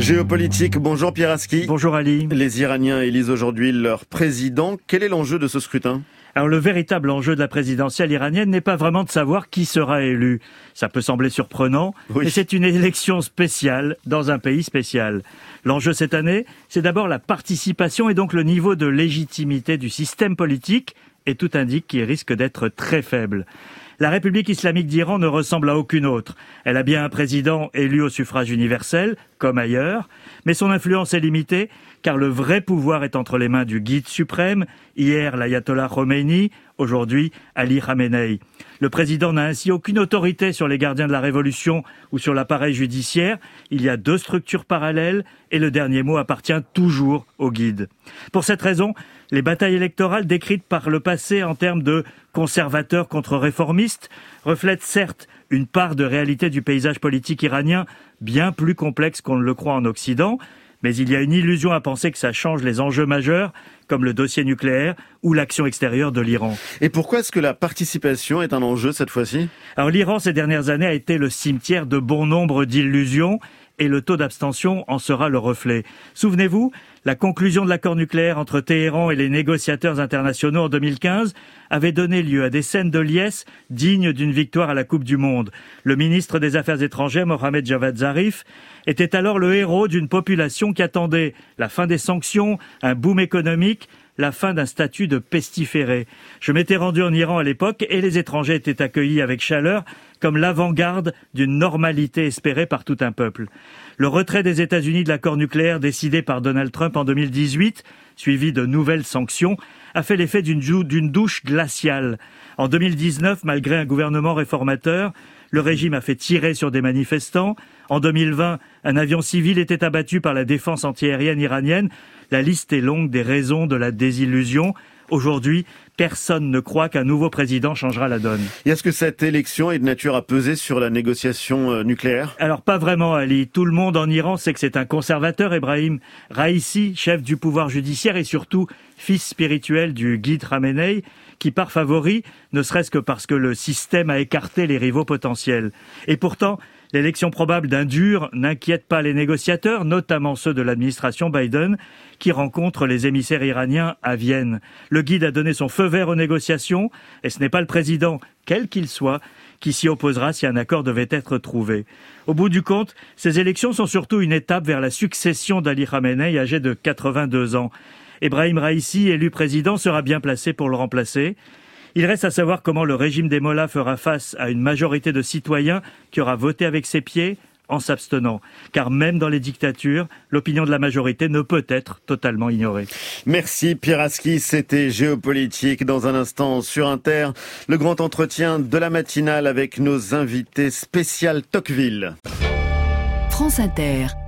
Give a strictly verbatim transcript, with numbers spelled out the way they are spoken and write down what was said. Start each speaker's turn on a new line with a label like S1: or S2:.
S1: Géopolitique, bonjour Pierre Aski.
S2: Bonjour Ali.
S1: Les Iraniens élisent aujourd'hui leur président. Quel est l'enjeu de ce scrutin ?
S2: Alors le véritable enjeu de la présidentielle iranienne n'est pas vraiment de savoir qui sera élu. Ça peut sembler surprenant, oui. Mais c'est une élection spéciale dans un pays spécial. L'enjeu cette année, c'est d'abord la participation et donc le niveau de légitimité du système politique, et tout indique qu'il risque d'être très faible. La République islamique d'Iran ne ressemble à aucune autre. Elle a bien un président élu au suffrage universel, comme ailleurs, mais son influence est limitée, car le vrai pouvoir est entre les mains du guide suprême, hier l'ayatollah Khomeini, aujourd'hui Ali Khamenei. Le président n'a ainsi aucune autorité sur les gardiens de la révolution ou sur l'appareil judiciaire. Il y a deux structures parallèles et le dernier mot appartient toujours au guide. Pour cette raison, les batailles électorales décrites par le passé en termes de conservateurs contre réformistes reflètent certes une part de réalité du paysage politique iranien bien plus complexe qu'on ne le croit en Occident, mais il y a une illusion à penser que ça change les enjeux majeurs, comme le dossier nucléaire ou l'action extérieure de l'Iran.
S1: Et pourquoi est-ce que la participation est un enjeu cette fois-ci ?
S2: Alors l'Iran, ces dernières années, a été le cimetière de bon nombre d'illusions, et le taux d'abstention en sera le reflet. Souvenez-vous, la conclusion de l'accord nucléaire entre Téhéran et les négociateurs internationaux en deux mille quinze avait donné lieu à des scènes de liesse dignes d'une victoire à la Coupe du Monde. Le ministre des Affaires étrangères, Mohammad Javad Zarif, était alors le héros d'une population qui attendait la fin des sanctions, un boom économique, la fin d'un statut de pestiféré. Je m'étais rendu en Iran à l'époque et les étrangers étaient accueillis avec chaleur comme l'avant-garde d'une normalité espérée par tout un peuple. Le retrait des États-Unis de l'accord nucléaire décidé par Donald Trump en deux mille dix-huit, suivi de nouvelles sanctions, a fait l'effet d'une, d'une douche glaciale. En deux mille dix-neuf, malgré un gouvernement réformateur, le régime a fait tirer sur des manifestants. En deux mille vingt, un avion civil était abattu par la défense antiaérienne iranienne. La liste est longue des raisons de la désillusion. Aujourd'hui, personne ne croit qu'un nouveau président changera la donne.
S1: Et est-ce que cette élection est de nature à peser sur la négociation nucléaire ?
S2: Alors pas vraiment, Ali. Tout le monde en Iran sait que c'est un conservateur, Ebrahim Raïssi, chef du pouvoir judiciaire et surtout fils spirituel du guide Khamenei, qui part favori, ne serait-ce que parce que le système a écarté les rivaux potentiels. Et pourtant, l'élection probable d'un dur n'inquiète pas les négociateurs, notamment ceux de l'administration Biden, qui rencontrent les émissaires iraniens à Vienne. Le guide a donné son feu vert aux négociations, et ce n'est pas le président, quel qu'il soit, qui s'y opposera si un accord devait être trouvé. Au bout du compte, ces élections sont surtout une étape vers la succession d'Ali Khamenei, âgé de quatre-vingt-deux ans. Ebrahim Raïssi, élu président, sera bien placé pour le remplacer. Il reste à savoir comment le régime des mollahs fera face à une majorité de citoyens qui aura voté avec ses pieds en s'abstenant. Car même dans les dictatures, l'opinion de la majorité ne peut être totalement ignorée.
S1: Merci Pierre Aski, c'était Géopolitique. Dans un instant sur Inter, le grand entretien de la matinale avec nos invités spécial Tocqueville.
S3: France Inter.